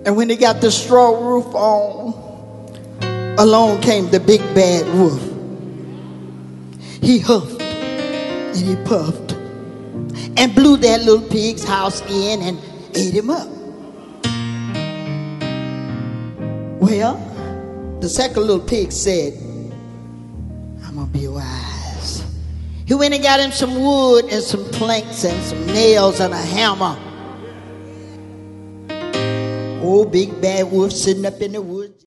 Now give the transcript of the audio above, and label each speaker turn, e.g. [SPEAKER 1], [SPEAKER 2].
[SPEAKER 1] And when they got the straw roof on, along came the big bad wolf. He huffed and he puffed and blew that little pig's house in and ate him up. Well, the second little pig said, I'm gonna be wise. He went and got him some wood and some planks and some nails and a hammer. Old big bad wolf sitting up in the woods.